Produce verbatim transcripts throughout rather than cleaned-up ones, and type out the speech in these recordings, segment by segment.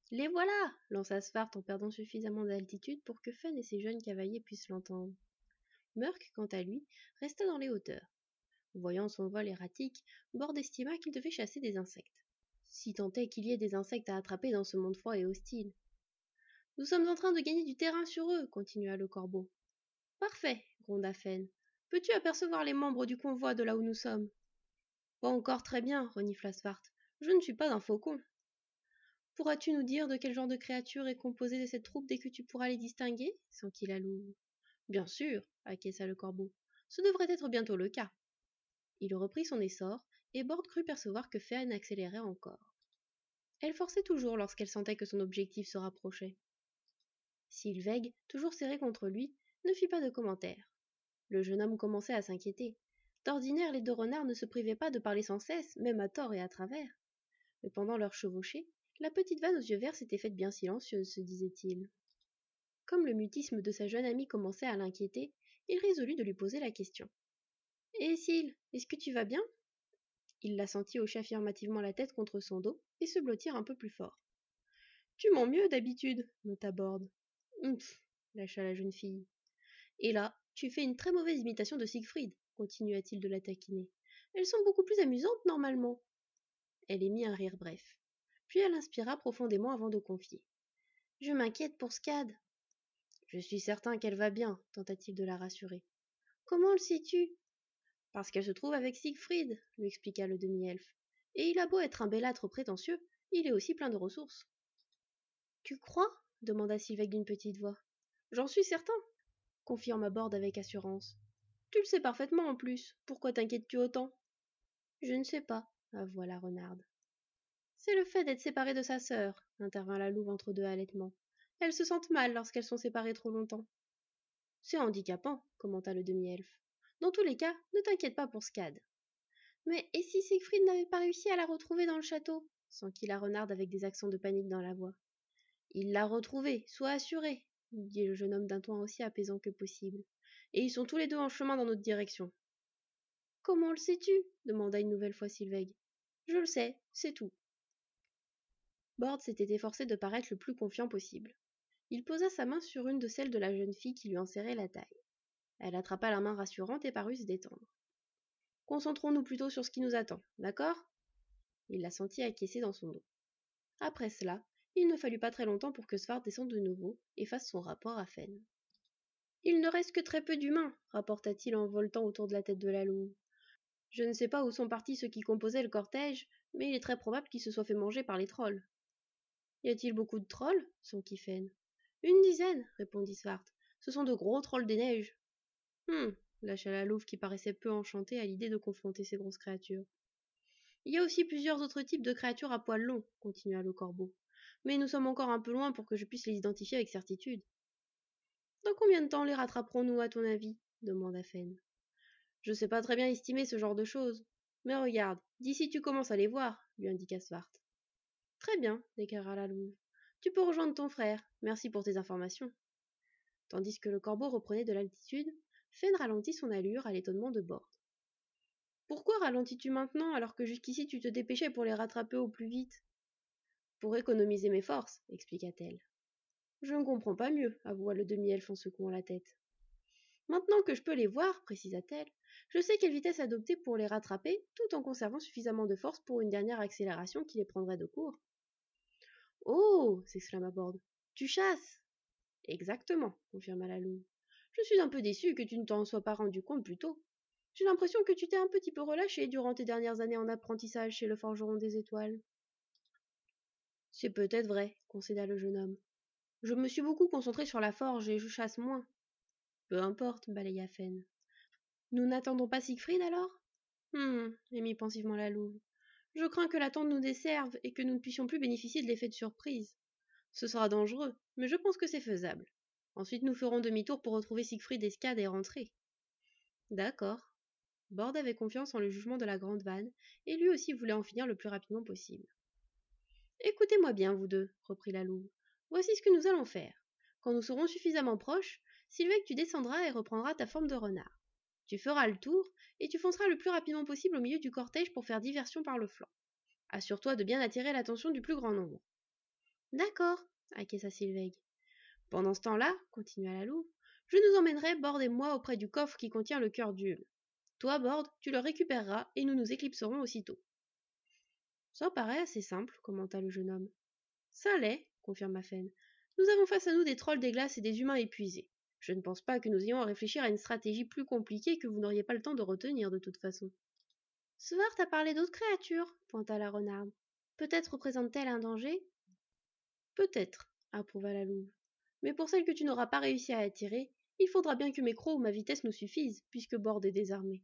Les voilà lança Svart en perdant suffisamment d'altitude pour que Fenn et ses jeunes cavaliers puissent l'entendre. Murk, quant à lui, resta dans les hauteurs. Voyant son vol erratique, Bord estima qu'il devait chasser des insectes. Si tant est qu'il y ait des insectes à attraper dans ce monde froid et hostile. Nous sommes en train de gagner du terrain sur eux, continua le corbeau. Parfait, gronda Fenn. Peux-tu apercevoir les membres du convoi de là où nous sommes? Pas encore très bien, renifla Svart. Je ne suis pas un faucon. Pourras-tu nous dire de quel genre de créature est composée cette troupe dès que tu pourras les distinguer? S'enquit la louve. Bien sûr, acquiesça le corbeau. Ce devrait être bientôt le cas. Il reprit son essor, et Bord crut percevoir que Fenn accélérait encore. Elle forçait toujours lorsqu'elle sentait que son objectif se rapprochait. Sylvègue, toujours serré contre lui, ne fit pas de commentaire. Le jeune homme commençait à s'inquiéter. D'ordinaire, les deux renards ne se privaient pas de parler sans cesse, même à tort et à travers. Mais pendant leur chevauchée, la petite vanne aux yeux verts s'était faite bien silencieuse, se disait-il. Comme le mutisme de sa jeune amie commençait à l'inquiéter, il résolut de lui poser la question. « Eh, Syl, est-ce que tu vas bien ?» Il la sentit hocher affirmativement la tête contre son dos et se blottir un peu plus fort. « Tu mens mieux d'habitude, » nota Bord. « Humph » lâcha la jeune fille. « Et là, tu fais une très mauvaise imitation de Siegfried, » continua-t-il de la taquiner. « Elles sont beaucoup plus amusantes normalement. » Elle émit un rire bref. Puis elle inspira profondément avant de confier. « Je m'inquiète pour Scad. »« Je suis certain qu'elle va bien, » tenta-t-il de la rassurer. « Comment le sais-tu ?»« Parce qu'elle se trouve avec Siegfried, » lui expliqua le demi-elfe. « Et il a beau être un bellâtre prétentieux, il est aussi plein de ressources. »« Tu crois ?» demanda Sylvègue d'une petite voix. « J'en suis certain, » confirma Bord avec assurance. « Tu le sais parfaitement en plus. Pourquoi t'inquiètes-tu autant ?»« Je ne sais pas, » avoua la renarde. « C'est le fait d'être séparée de sa sœur, » intervint la louve entre deux halètements. « Elles se sentent mal lorsqu'elles sont séparées trop longtemps. »« C'est handicapant, » commenta le demi-elfe. « Dans tous les cas, ne t'inquiète pas pour Scad. »« Mais et si Siegfried n'avait pas réussi à la retrouver dans le château ?» s'enquit la renarde avec des accents de panique dans la voix. « Il l'a retrouvée, sois assuré, » dit le jeune homme d'un ton aussi apaisant que possible. « Et ils sont tous les deux en chemin dans notre direction. »« Comment le sais-tu » demanda une nouvelle fois Sylvègue. « Je le sais, c'est tout. » Bord s'était efforcé de paraître le plus confiant possible. Il posa sa main sur une de celles de la jeune fille qui lui en serrait la taille. Elle attrapa la main rassurante et parut se détendre. « Concentrons-nous plutôt sur ce qui nous attend, d'accord ?» Il la sentit acquiescer dans son dos. Après cela, il ne fallut pas très longtemps pour que Svart descende de nouveau et fasse son rapport à Fenn. « Il ne reste que très peu d'humains, » rapporta-t-il en voletant autour de la tête de la louve. « Je ne sais pas où sont partis ceux qui composaient le cortège, mais il est très probable qu'ils se soient fait manger par les trolls. »« Y a-t-il beaucoup de trolls ?» s'enquit Fenn. « Une dizaine, » répondit Svart. « Ce sont de gros trolls des neiges. »« Hum, » lâcha la louve qui paraissait peu enchantée à l'idée de confronter ces grosses créatures. « Il y a aussi plusieurs autres types de créatures à poils longs, » continua le corbeau. « Mais nous sommes encore un peu loin pour que je puisse les identifier avec certitude. »« Dans combien de temps les rattraperons-nous, à ton avis ?» demanda Fenn. « Je ne sais pas très bien estimer ce genre de choses. Mais regarde, d'ici tu commences à les voir, » lui indiqua Svart. « Très bien, » déclara la louve. « Tu peux rejoindre ton frère. Merci pour tes informations. » Tandis que le corbeau reprenait de l'altitude, Fenn ralentit son allure à l'étonnement de Bord. « Pourquoi ralentis-tu maintenant alors que jusqu'ici tu te dépêchais pour les rattraper au plus vite ?»« Pour économiser mes forces, » expliqua-t-elle. « Je ne comprends pas mieux, » avoua le demi-elfe en secouant la tête. « Maintenant que je peux les voir, » précisa-t-elle, « je sais quelle vitesse adopter pour les rattraper tout en conservant suffisamment de force pour une dernière accélération qui les prendrait de court. »« Oh !» s'exclama Bord. « Tu chasses ?»« Exactement, » confirma la louve. « Je suis un peu déçue que tu ne t'en sois pas rendu compte plus tôt. J'ai l'impression que tu t'es un petit peu relâché durant tes dernières années en apprentissage chez le forgeron des étoiles. »« C'est peut-être vrai, » concéda le jeune homme. « Je me suis beaucoup concentré sur la forge et je chasse moins. »« Peu importe, » balaya Fenn. « Nous n'attendons pas Siegfried alors ?»« Hum, » émit pensivement la louve. « Je crains que l'attente nous desserve et que nous ne puissions plus bénéficier de l'effet de surprise. Ce sera dangereux, mais je pense que c'est faisable. Ensuite nous ferons demi-tour pour retrouver Siegfried et Scad et rentrer. »« D'accord. » Bord avait confiance en le jugement de la grande vanne, et lui aussi voulait en finir le plus rapidement possible. « Écoutez-moi bien, vous deux, » reprit la louve. « Voici ce que nous allons faire. Quand nous serons suffisamment proches, Sylvègue, tu descendras et reprendras ta forme de renard. Tu feras le tour, et tu fonceras le plus rapidement possible au milieu du cortège pour faire diversion par le flanc. Assure-toi de bien attirer l'attention du plus grand nombre. D'accord, acquiesça Sylvain. Pendant ce temps-là, continua la louve, je nous emmènerai, Bord et moi, auprès du coffre qui contient le cœur d'Ule. Toi, Bord, tu le récupéreras et nous nous éclipserons aussitôt. Ça paraît assez simple, commenta le jeune homme. Ça l'est, confirma Fen. Nous avons face à nous des trolls des glaces et des humains épuisés. Je ne pense pas que nous ayons à réfléchir à une stratégie plus compliquée que vous n'auriez pas le temps de retenir de toute façon. Svart a parlé d'autres créatures, pointa la renarde. Peut-être représente-t-elle un danger? Peut-être, approuva la louve. Mais pour celle que tu n'auras pas réussi à attirer, il faudra bien que mes crocs ou ma vitesse nous suffisent, puisque Bord est désarmé.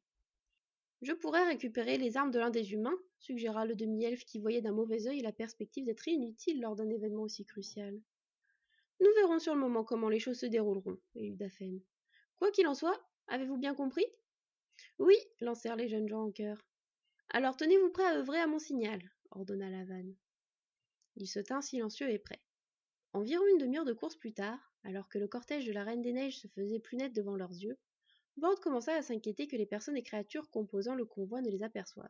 Je pourrais récupérer les armes de l'un des humains, suggéra le demi-elfe qui voyait d'un mauvais œil la perspective d'être inutile lors d'un événement aussi crucial. Nous verrons sur le moment comment les choses se dérouleront, éluda Fen. Quoi qu'il en soit, avez-vous bien compris? Oui, lancèrent les jeunes gens en chœur. Alors tenez-vous prêts à œuvrer à mon signal, ordonna la vanne. Ils se tinrent silencieux et prêts. Environ une demi-heure de course plus tard, alors que le cortège de la Reine des Neiges se faisait plus net devant leurs yeux, Bord commença à s'inquiéter que les personnes et créatures composant le convoi ne les aperçoivent.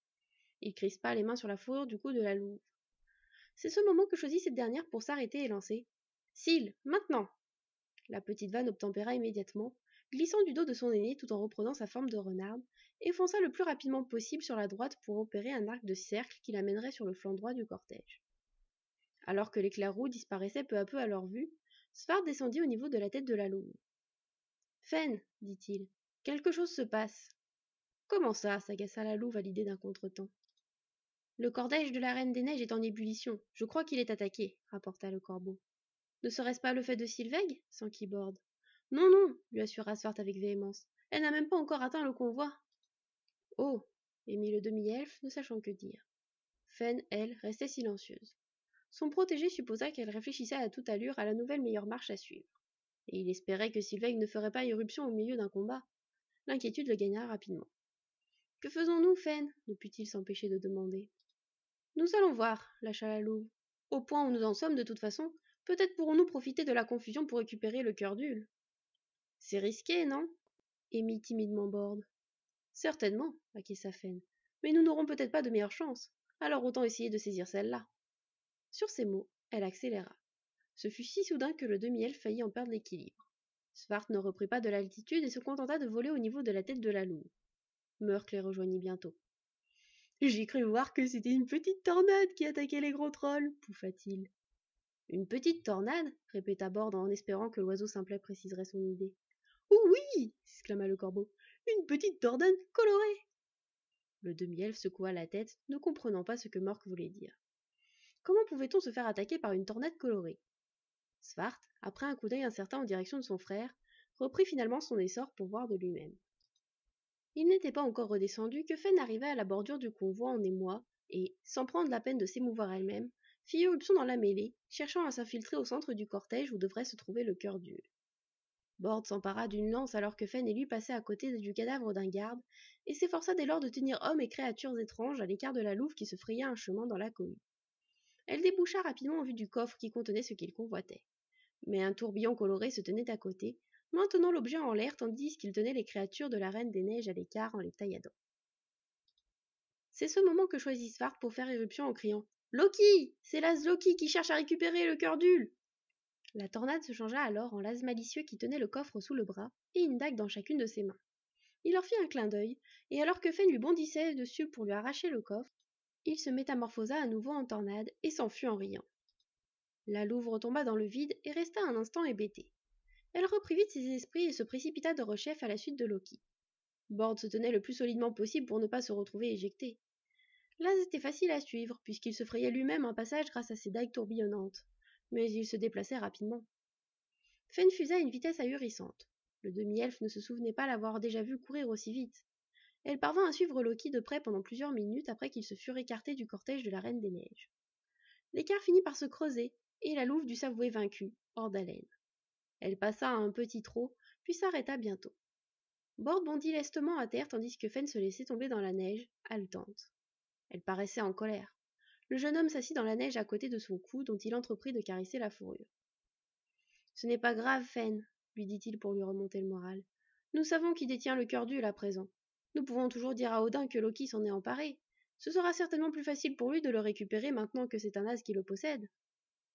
Il crispa les mains sur la fourrure du cou de la louve. C'est ce moment que choisit cette dernière pour s'arrêter et lancer. Syl, maintenant! La petite vanne obtempéra immédiatement, glissant du dos de son aîné tout en reprenant sa forme de renarde, et fonça le plus rapidement possible sur la droite pour opérer un arc de cercle qui l'amènerait sur le flanc droit du cortège. Alors que l'éclair roux disparaissait peu à peu à leur vue, Svart descendit au niveau de la tête de la louve. Fen, dit-il, quelque chose se passe. Comment ça, s'agaça la louve à l'idée d'un contretemps. Le cortège de la Reine des Neiges est en ébullition. Je crois qu'il est attaqué, rapporta le corbeau. Ne serait-ce pas le fait de Sylvaig s'enquit Bord. Non, non, lui assura Svart avec véhémence. Elle n'a même pas encore atteint le convoi. Oh, émit le demi-elfe, ne sachant que dire. Fen, elle, restait silencieuse. Son protégé supposa qu'elle réfléchissait à toute allure à la nouvelle meilleure marche à suivre. Et il espérait que Sylvaig ne ferait pas irruption au milieu d'un combat. L'inquiétude le gagna rapidement. Que faisons-nous, Fen ne put-il s'empêcher de demander. Nous allons voir, lâcha la louve. Au point où nous en sommes, de toute façon, peut-être pourrons-nous profiter de la confusion pour récupérer le cœur d'Ule. C'est risqué, non émit timidement Bord. Certainement, acquiesça Fen. Mais nous n'aurons peut-être pas de meilleure chance. Alors autant essayer de saisir celle-là. Sur ces mots, elle accéléra. Ce fut si soudain que le demi-elfe faillit en perdre l'équilibre. Svart ne reprit pas de l'altitude et se contenta de voler au niveau de la tête de la louve. Murk les rejoignit bientôt. J'ai cru voir que c'était une petite tornade qui attaquait les gros trolls, pouffa-t-il. Une petite tornade répéta Bord en espérant que l'oiseau simplet préciserait son idée. Oh oui s'exclama le corbeau. Une petite tornade colorée. Le demi-elfe secoua la tête, ne comprenant pas ce que Murk voulait dire. Comment pouvait-on se faire attaquer par une tornade colorée? Svart, après un coup d'œil incertain en direction de son frère, reprit finalement son essor pour voir de lui-même. Il n'était pas encore redescendu que Fen arriva à la bordure du convoi en émoi et, sans prendre la peine de s'émouvoir elle-même, fit irruption dans la mêlée, cherchant à s'infiltrer au centre du cortège où devrait se trouver le cœur d'Ule. Bord s'empara d'une lance alors que Fen et lui passaient à côté du cadavre d'un garde et s'efforça dès lors de tenir hommes et créatures étranges à l'écart de la louve qui se frayait un chemin dans la cohue. Elle déboucha rapidement en vue du coffre qui contenait ce qu'il convoitait. Mais un tourbillon coloré se tenait à côté, maintenant l'objet en l'air tandis qu'il tenait les créatures de la Reine des Neiges à l'écart en les tailladant. C'est ce moment que choisit Svart pour faire éruption en criant « Loki! C'est l'as Loki qui cherche à récupérer le cœur d'Ule !» La tornade se changea alors en l'as malicieux qui tenait le coffre sous le bras et une dague dans chacune de ses mains. Il leur fit un clin d'œil, et alors que Fen lui bondissait dessus pour lui arracher le coffre, il se métamorphosa à nouveau en tornade et s'enfuit en riant. La louve retomba dans le vide et resta un instant hébétée. Elle reprit vite ses esprits et se précipita de rechef à la suite de Loki. Bord se tenait le plus solidement possible pour ne pas se retrouver éjecté. L'as était facile à suivre, puisqu'il se frayait lui-même un passage grâce à ses dagues tourbillonnantes, mais il se déplaçait rapidement. Fen fusa à une vitesse ahurissante. Le demi-elfe ne se souvenait pas l'avoir déjà vu courir aussi vite. Elle parvint à suivre Loki de près pendant plusieurs minutes après qu'il se fût écarté du cortège de la Reine des Neiges. L'écart finit par se creuser, et la louve dut s'avouer vaincue, hors d'haleine. Elle passa à un petit trot, puis s'arrêta bientôt. Bord bondit lestement à terre tandis que Fen se laissait tomber dans la neige, haletante. Elle paraissait en colère. Le jeune homme s'assit dans la neige à côté de son cou dont il entreprit de caresser la fourrure. « Ce n'est pas grave, Fen, lui dit-il pour lui remonter le moral. Nous savons qui détient le cœur d'Ule à présent. Nous pouvons toujours dire à Odin que Loki s'en est emparé. Ce sera certainement plus facile pour lui de le récupérer maintenant que c'est un as qui le possède. »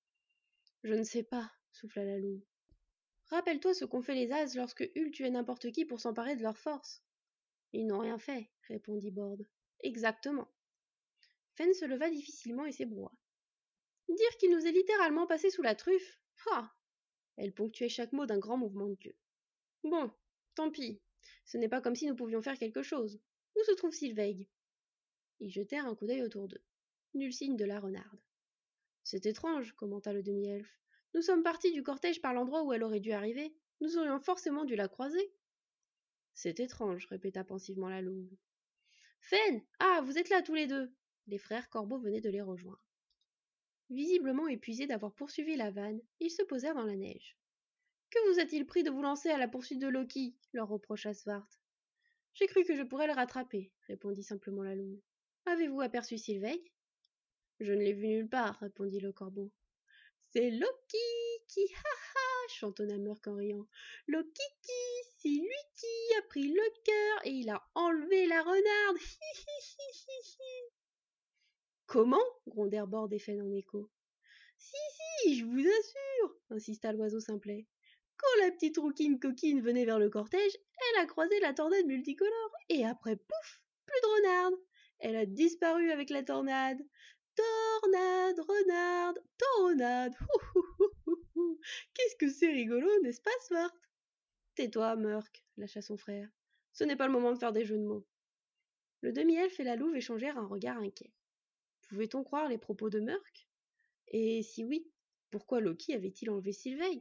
Je ne sais pas, souffla la louve. Rappelle-toi ce qu'ont fait les As lorsque Hul tuait n'importe qui pour s'emparer de leur force. Ils n'ont rien fait, répondit Borde. Exactement. Fen se leva difficilement et s'ébroua. Dire qu'il nous est littéralement passé sous la truffe. Ah. Elle ponctuait chaque mot d'un grand mouvement de queue. Bon, tant pis. Ce n'est pas comme si nous pouvions faire quelque chose. Où se trouve Sylveig? Ils jetèrent un coup d'œil autour d'eux. Nul signe de la renarde. C'est étrange, commenta le demi-elfe. Nous sommes partis du cortège par l'endroit où elle aurait dû arriver. Nous aurions forcément dû la croiser. C'est étrange, répéta pensivement la louve. Fen! Ah, vous êtes là tous les deux! Les frères Corbeaux venaient de les rejoindre. Visiblement épuisés d'avoir poursuivi la vanne, ils se posèrent dans la neige. Que vous a-t-il pris de vous lancer à la poursuite de Loki? Leur reprocha Svart. J'ai cru que je pourrais le rattraper, répondit simplement la louve. Avez-vous aperçu Sylveig? Je ne l'ai vu nulle part, répondit le corbeau. C'est Loki qui, ha ha, chantonna Murk en riant. Loki qui, c'est lui qui a pris le cœur et il a enlevé la renarde. Hi hi hi hi hi. Comment? Grondèrent Borde et Fen en écho. Si si, je vous assure, insista l'oiseau simplet. Quand la petite rouquine coquine venait vers le cortège, elle a croisé la tornade multicolore, et après, pouf, plus de renarde. Elle a disparu avec la tornade. Tornade, renarde, tornade. Qu'est-ce que c'est rigolo, n'est-ce pas, Svart? Tais-toi, Murk, lâcha son frère. Ce n'est pas le moment de faire des jeux de mots. Le demi-elfe et la louve échangèrent un regard inquiet. Pouvait-on croire les propos de Murk? Et si oui, pourquoi Loki avait-il enlevé Sylveig?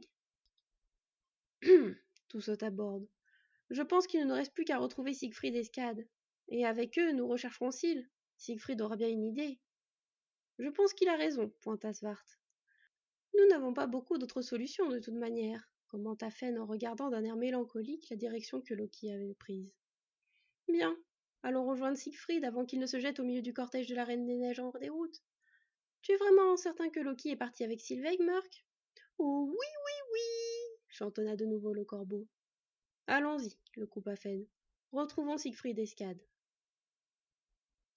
Tout saute à Borde. Je pense qu'il ne nous reste plus qu'à retrouver Siegfried et Skad. Et avec eux, nous rechercherons Syl. Siegfried aura bien une idée. Je pense qu'il a raison, pointa Svart. Nous n'avons pas beaucoup d'autres solutions de toute manière, commenta Fen en regardant d'un air mélancolique la direction que Loki avait prise. Bien, allons rejoindre Siegfried avant qu'il ne se jette au milieu du cortège de la Reine des Neiges en déroute. Tu es vraiment certain que Loki est parti avec Sylveig, Murk? Oh oui, oui, oui, chantonna de nouveau le corbeau. Allons-y, le coupa Fen. Retrouvons Siegfried et Skad.